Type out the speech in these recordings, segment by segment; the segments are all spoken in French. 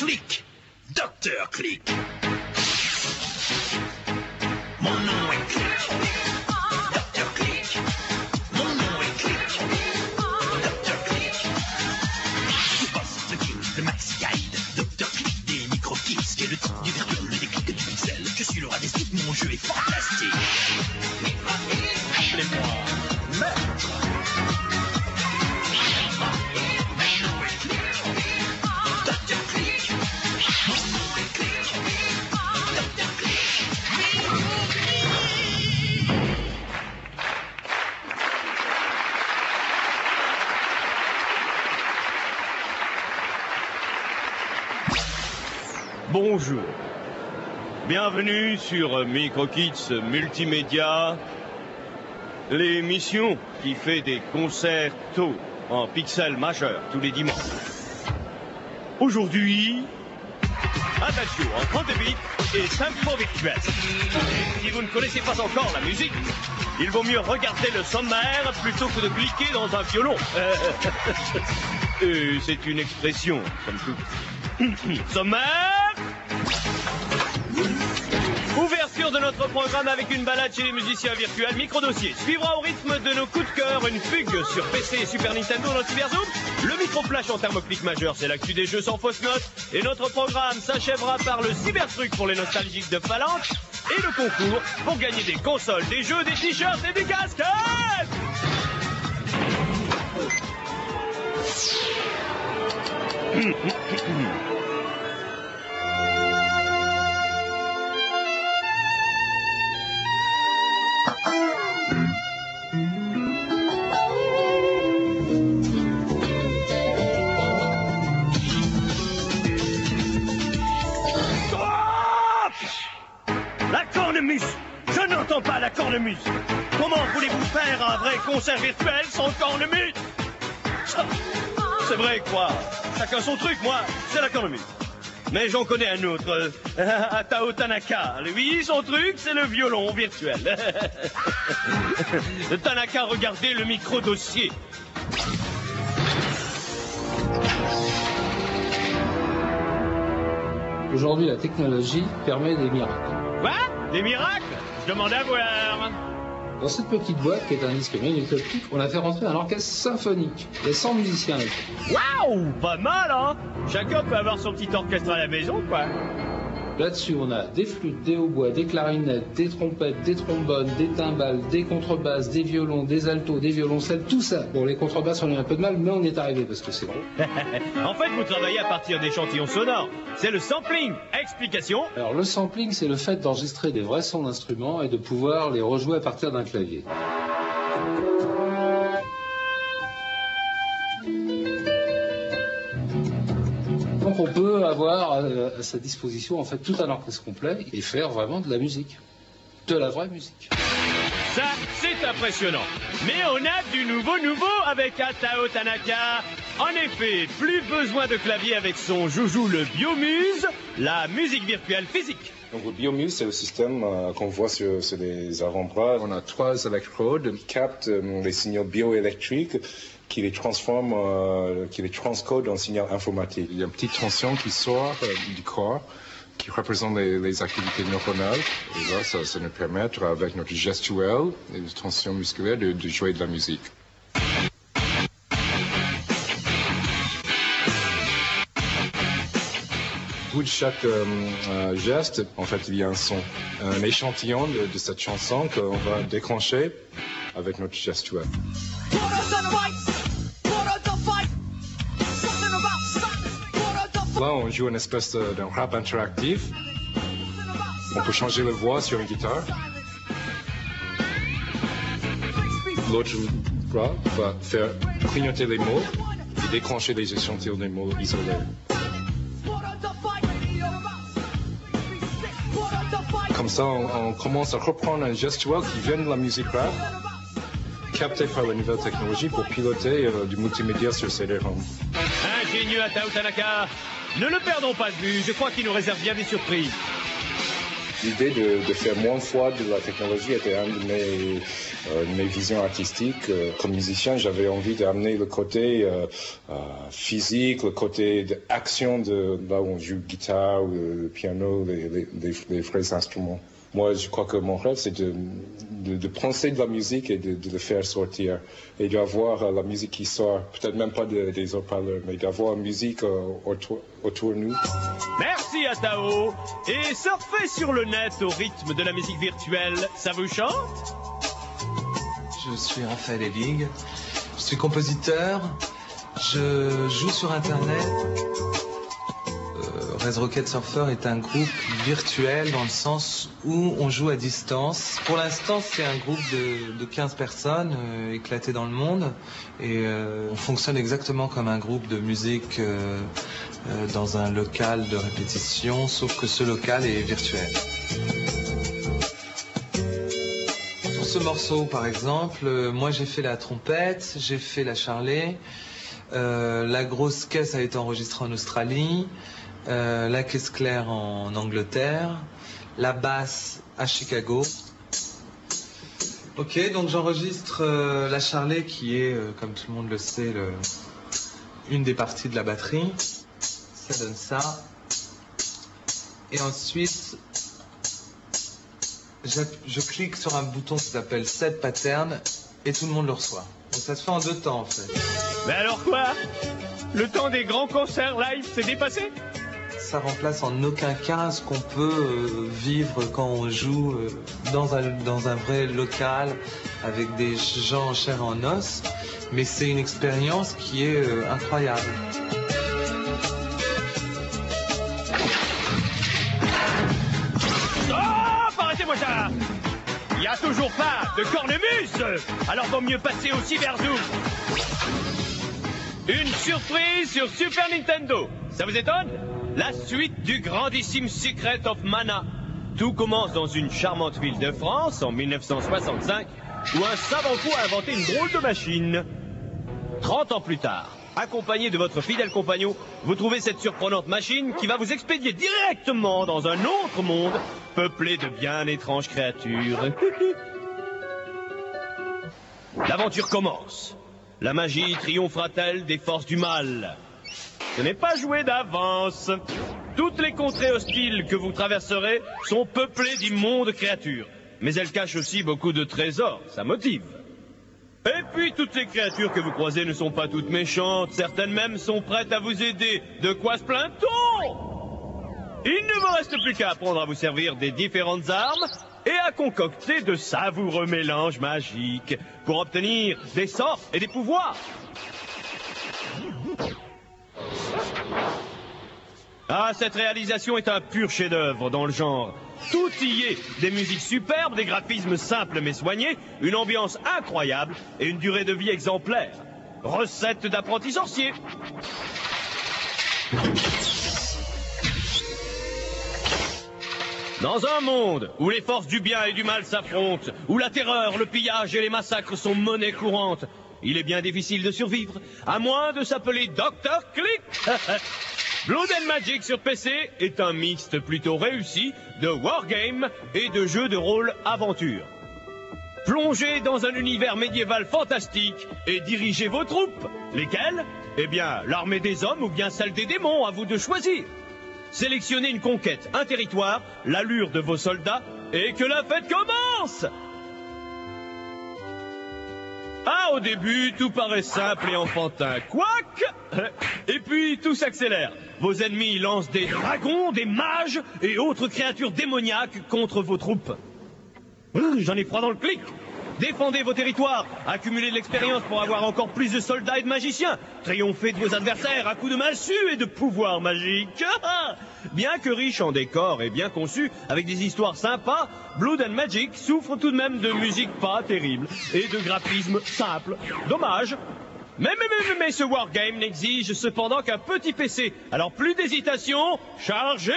Click, Docteur Click. Mon nom est Click, Docteur Click. Mon nom est Click, Docteur Click. Je bosse le Click, le Maxi Guide, Docteur Click des micro-kits. J'ai le type du virtuel, le déclic du pixel. Je suis le rat des sites, mon jeu est fantastique. Appelez-moi Maître. Bonjour, bienvenue sur Micro-Kits Multimédia, l'émission qui fait des concerts tôt en pixels majeurs tous les dimanches. Aujourd'hui, Adagio en 32 bits et Tempo Virtuel. Si vous ne connaissez pas encore la musique, il vaut mieux regarder le sommaire plutôt que de cliquer dans un violon. C'est une expression, somme toute. Sommaire. Ouverture de notre programme avec une balade chez les musiciens virtuels. Micro-dossier suivra au rythme de nos coups de cœur une fugue sur PC et Super Nintendo dans Cyberzoom. Le micro-flash en thermoclic majeur, c'est l'actu des jeux sans fausse note. Et notre programme s'achèvera par le cybertruc pour les nostalgiques de Phalanx. Et le concours pour gagner des consoles, des jeux, des t-shirts et des casquettes. La cornemuse! Je n'entends pas la cornemuse! Comment voulez-vous faire un vrai concert virtuel sans cornemuse? C'est vrai quoi? Chacun son truc, moi, c'est la cornemuse. Mais j'en connais un autre, Tao Tanaka. Lui, son truc, c'est le violon virtuel. Tanaka, regardez le micro-dossier. Aujourd'hui, la technologie permet des miracles. Quoi? Des miracles? Je demande à voir. Dans cette petite boîte, qui est un disque magnétoptique, on a fait rentrer un orchestre symphonique. Il y a 100 musiciens avec. Waouh! Pas mal, hein? Chacun peut avoir son petit orchestre à la maison, quoi. Là-dessus, on a des flûtes, des hautbois, des clarinettes, des trompettes, des trombones, des timbales, des contrebasses, des violons, des altos, des violoncelles, tout ça. Bon, les contrebasses, on a eu un peu de mal, mais on y est arrivé parce que c'est gros. En fait, vous travaillez à partir d'échantillons sonores. C'est le sampling. Explication. Alors, le sampling, c'est le fait d'enregistrer des vrais sons d'instruments et de pouvoir les rejouer à partir d'un clavier. Donc on peut avoir à sa disposition en fait tout un orchestre complet et faire vraiment de la musique. De la vraie musique. Ça, c'est impressionnant. Mais on a du nouveau avec Tao Tanaka. En effet, plus besoin de clavier avec son joujou le Biomuse, la musique virtuelle physique. Donc le Biomuse, c'est le système qu'on voit sur les avant-bras. On a 3 électrodes qui captent les signaux bioélectriques qui les transforment, qui les transcodent en signaux informatiques. Il y a une petite tension qui sort du corps, qui représente les activités neuronales. Et là, ça nous permet, avec notre gestuelle et la tension musculaire, de jouer de la musique. Au bout de chaque geste, en fait, il y a un son, un échantillon de cette chanson qu'on va déclencher avec notre gestuelle. Là, on joue une espèce d'un rap interactif. On peut changer la voix sur une guitare. L'autre bras va faire clignoter les mots et déclencher les échantillons des mots isolés. Comme ça, on commence à reprendre un gestuel qui vient de la musique rap, capté par la nouvelle technologie pour piloter du multimédia sur CD-ROM. Ingénieux à Tao Tanaka. Ne le perdons pas de vue, je crois qu'il nous réserve bien des surprises. L'idée de faire moins foi de la technologie était une de mes visions artistiques. Comme musicien, j'avais envie d'amener le côté physique, le côté d'action de là où on joue guitare ou le piano, les vrais instruments. Moi, je crois que mon rêve, c'est de penser de la musique et de le faire sortir. Et d'avoir la musique qui sort, peut-être même pas des haut-parleurs, mais d'avoir la musique autour de nous. Merci à Tao. Et surfer sur le net au rythme de la musique virtuelle, ça vous chante? Je suis Raphaël Ellig, je suis compositeur, je joue sur Internet. Res Rocket Surfer est un groupe virtuel dans le sens où on joue à distance. Pour l'instant, c'est un groupe de 15 personnes éclatées dans le monde et on fonctionne exactement comme un groupe de musique dans un local de répétition, sauf que ce local est virtuel. Sur ce morceau, par exemple, moi j'ai fait la trompette, j'ai fait la charlet, la grosse caisse a été enregistrée en Australie, la caisse claire en Angleterre, la basse à Chicago. Ok, donc j'enregistre la charlet qui est, comme tout le monde le sait, une des parties de la batterie. Ça donne ça. Et ensuite, je clique sur un bouton qui s'appelle Set Pattern et tout le monde le reçoit. Donc ça se fait en 2 temps en fait. Mais alors quoi? Le temps des grands concerts live s'est dépassé? Ça remplace en aucun cas ce qu'on peut vivre quand on joue dans un vrai local avec des gens en chair et en os, mais c'est une expérience qui est incroyable. Oh, arrêtez-moi ça! Il n'y a toujours pas de cornemuse! Alors vaut mieux passer au Cyberzoom. Une surprise sur Super Nintendo. Ça vous étonne? La suite du grandissime Secret of Mana. Tout commence dans une charmante ville de France en 1965 où un savant fou a inventé une drôle de machine. 30 ans plus tard, accompagné de votre fidèle compagnon, vous trouvez cette surprenante machine qui va vous expédier directement dans un autre monde peuplé de bien étranges créatures. L'aventure commence. La magie triomphera-t-elle des forces du mal? Ce n'est pas joué d'avance. Toutes les contrées hostiles que vous traverserez sont peuplées d'immondes créatures. Mais elles cachent aussi beaucoup de trésors, ça motive. Et puis toutes les créatures que vous croisez ne sont pas toutes méchantes, certaines même sont prêtes à vous aider. De quoi se plaint-on? Il ne vous reste plus qu'à apprendre à vous servir des différentes armes et à concocter de savoureux mélanges magiques pour obtenir des sorts et des pouvoirs. Ah, cette réalisation est un pur chef-d'œuvre dans le genre. Tout y est, des musiques superbes, des graphismes simples mais soignés, une ambiance incroyable et une durée de vie exemplaire. Recette d'apprenti sorcier. Dans un monde où les forces du bien et du mal s'affrontent, où la terreur, le pillage et les massacres sont monnaie courante, il est bien difficile de survivre, à moins de s'appeler Dr. Click. Blood and Magic sur PC est un mixte plutôt réussi de wargame et de jeux de rôle aventure. Plongez dans un univers médiéval fantastique et dirigez vos troupes. Lesquelles? Eh bien, l'armée des hommes ou bien celle des démons, à vous de choisir. Sélectionnez une conquête, un territoire, l'allure de vos soldats et que la fête commence! Ah, au début, tout paraît simple et enfantin. Quoique! Et puis, tout s'accélère. Vos ennemis lancent des dragons, des mages et autres créatures démoniaques contre vos troupes. J'en ai froid dans le clic. Défendez vos territoires, accumulez de l'expérience pour avoir encore plus de soldats et de magiciens. Triomphez de vos adversaires à coups de massue et de pouvoirs magiques. Bien que riche en décors et bien conçu, avec des histoires sympas, Blood and Magic souffre tout de même de musique pas terrible et de graphisme simple. Dommage. Mais ce wargame n'exige cependant qu'un petit PC. Alors plus d'hésitation, chargez!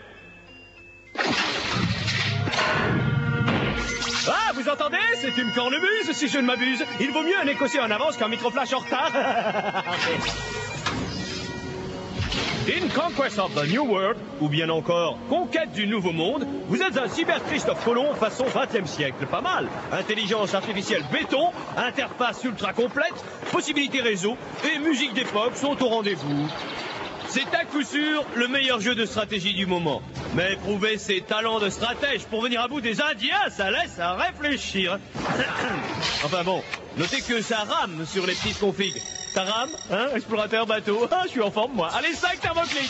Ah, vous entendez? C'est une cornemuse, si je ne m'abuse. Il vaut mieux un écossais en avance qu'un microflash en retard. In Conquest of the New World, ou bien encore Conquête du Nouveau Monde, vous êtes un cyber Christophe Colomb façon 20e siècle. Pas mal. Intelligence artificielle béton, interface ultra complète, possibilités réseau et musique d'époque sont au rendez-vous. C'est à coup sûr le meilleur jeu de stratégie du moment. Mais prouver ses talents de stratège pour venir à bout des Indiens, ça laisse à réfléchir. Enfin bon, notez que ça rame sur les petites configs. Ça rame, hein, explorateur bateau. Ah, je suis en forme, moi. Allez, 5 thermoclics.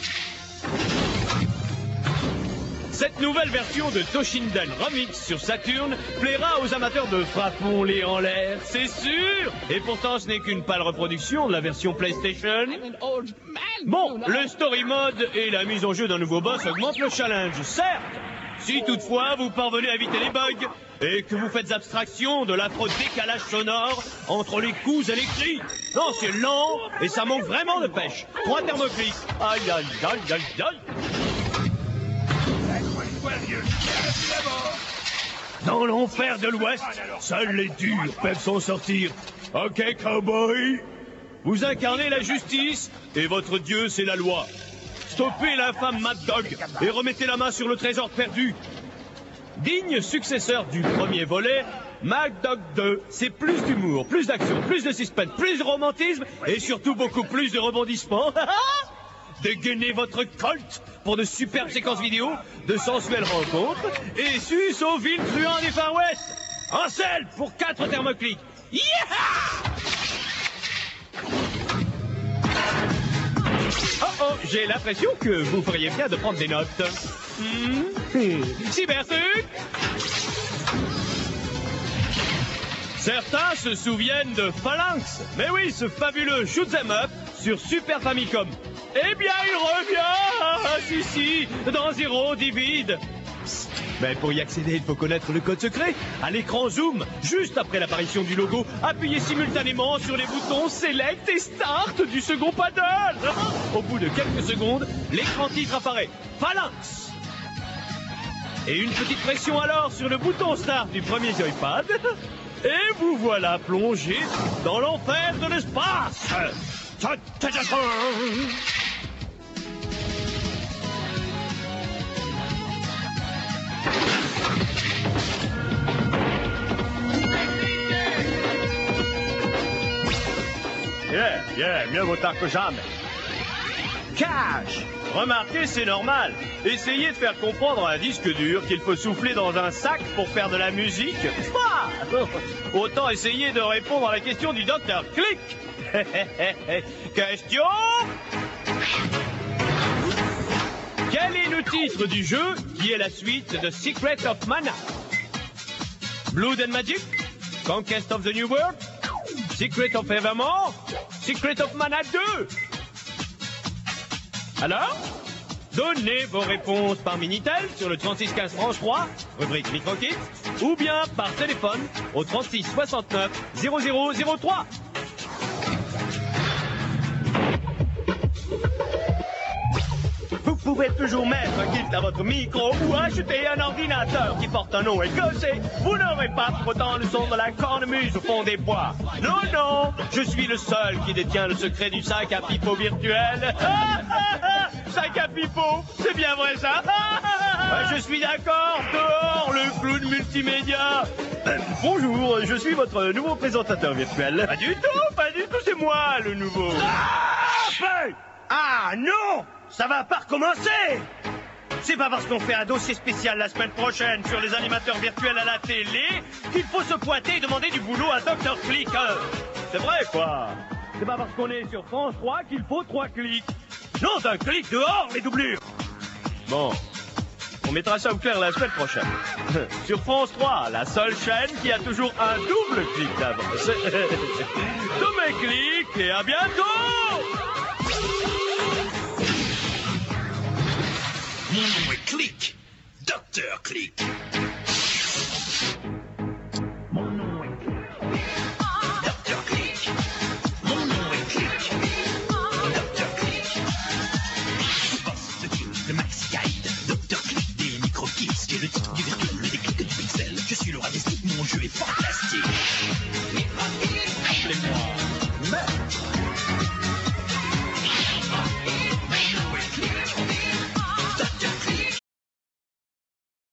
Cette nouvelle version de Toshinden Remix sur Saturn plaira aux amateurs de frappons-les en l'air, c'est sûr. Et pourtant, ce n'est qu'une pâle reproduction de la version PlayStation. Bon, le story mode et la mise en jeu d'un nouveau boss augmentent le challenge, certes. Si toutefois vous parvenez à éviter les bugs et que vous faites abstraction de l'affreux décalage sonore entre les coups et les cris. Non, c'est lent et ça manque vraiment de pêche. 3 thermoclics. Aïe, aïe, aïe, aïe, aïe. Dans l'enfer de l'Ouest, seuls les durs peuvent s'en sortir. Ok, cowboy. Vous incarnez la justice et votre dieu, c'est la loi. Stoppez l'infâme Mad Dog et remettez la main sur le trésor perdu. Digne successeur du premier volet, Mad Dog 2, c'est plus d'humour, plus d'action, plus de suspense, plus de romantisme et surtout beaucoup plus de rebondissements. Dégainez votre Colt pour de superbes séquences vidéo, de sensuelles rencontres et sus aux villes truands du Far West. En selle pour 4 thermoclics. Yeah! Oh, j'ai l'impression que vous feriez bien de prendre des notes. Cybersuc! Certains se souviennent de Phalanx. Mais oui, ce fabuleux shoot'em up sur Super Famicom. Eh bien, il revient! Si, dans Zero Divide. Mais pour y accéder, il faut connaître le code secret. À l'écran Zoom, juste après l'apparition du logo, appuyez simultanément sur les boutons Select et Start du second paddle. Au bout de quelques secondes, l'écran titre apparaît. Phalanx. Et une petite pression alors sur le bouton Start du premier joypad. Et vous voilà plongé dans l'enfer de l'espace. Mieux vaut tard que jamais. Cash! Remarquez, c'est normal. Essayez de faire comprendre à un disque dur qu'il faut souffler dans un sac pour faire de la musique. Ah! Autant essayer de répondre à la question du Dr. Click. Question? Quel est le titre du jeu qui est la suite de Secret of Mana? Blood and Magic? Conquest of the New World? Secret of Evermore? Secret of Mana 2? Alors, donnez vos réponses par Minitel sur le 36 15 France 3, rubrique MicroKit, ou bien par téléphone au 36 69 0003. Vous pouvez toujours mettre un kit à votre micro ou acheter un ordinateur qui porte un nom écossais. Vous n'aurez pas pour autant le son de la cornemuse au fond des bois. Non, non, je suis le seul qui détient le secret du sac à pipeau virtuel. Sac à pipeau, c'est bien vrai ça. Je suis d'accord, dehors le clown multimédia. Bonjour, je suis votre nouveau présentateur virtuel. Pas du tout, c'est moi le nouveau. Ah non! Ça va pas recommencer! C'est pas parce qu'on fait un dossier spécial la semaine prochaine sur les animateurs virtuels à la télé qu'il faut se pointer et demander du boulot à Dr. Click. C'est vrai, quoi. C'est pas parce qu'on est sur France 3 qu'il faut 3 clics. Non, d'un clic dehors, les doublures. Bon, on mettra ça au clair la semaine prochaine. Sur France 3, la seule chaîne qui a toujours un double clic d'avance. Tous mes clics et à bientôt! Mon nom est Click, Dr. Click.